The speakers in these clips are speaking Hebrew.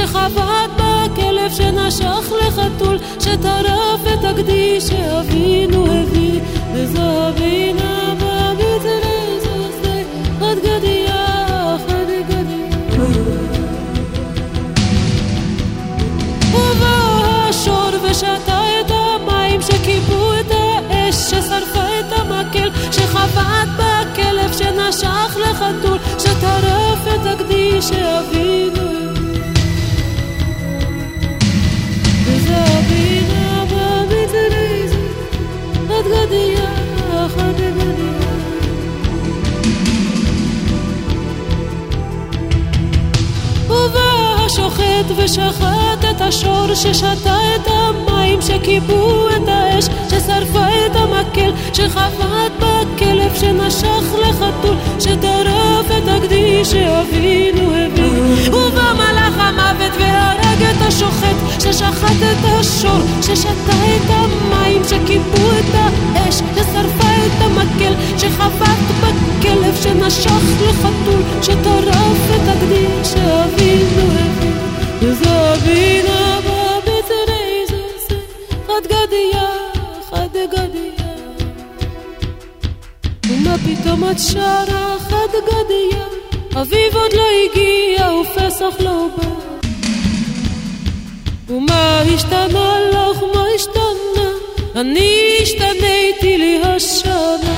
שחבט בכלב, שנשך לחתול, שטרף את הגדי שאבינו הביא. וזבינה במצרי זוזי עד גדיה עד גדיה. ובא השור ושתה את המים שכיבו את האש, ששרפה את המקל, שחבט בכלב, שנשך לחתול, שטרף את הגדי שאבינו הביא. וזבינה במצרי זוזי עד גדיה עד גדיה. ובא השוחט ושחט את השור, ששתה את המים שכיבו את האש, ששרפה את המקל, שחבט בכלב, שנשך לחתול, שטרף את הגדי שאבינו הביא. ובא מלאך המוות והרג את השוחט, ששחט את השור, ששתה את המים שכיבו את האש, ששרפה את המקל, שחבט בכלב, שנשך לחתול, שטרף את הגדי שאבינו הביא. וזבינה במצרי זוזי עד גדיה עד גדיה. ומה פתאום את שרה עד גדיה? אביב עוד לא הגיע ופסח לא בא. ומה השתנה לך, מה השתנה? אני השתניתי לי השנה.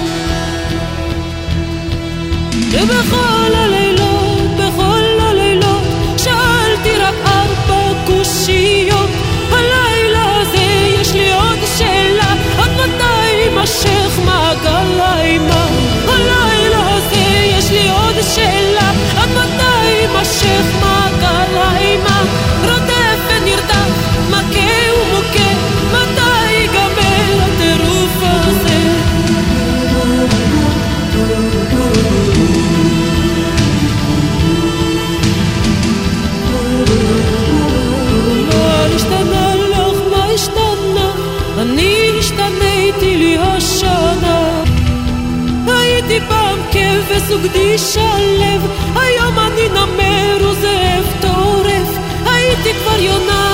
ובכל הלילות, בכל הלילות, שאלתי רק 4 קושיות. הלילה הזה יש לי עוד שאלה, עד מתי יימשך מעגל האימה? הלילה הזה יש לי עוד שאלה, עד מתי יימשך מעגל האימה? רודף ונרדף, מכה ומוכה, מתי ייגמר הטירוף הזה? מה השתנה לך, מה השתנה? אני השתניתי לי השנה. הייתי פעם כבש וגדי שלב, היום אני נמר וזאב טורף. הייתי כבר יונה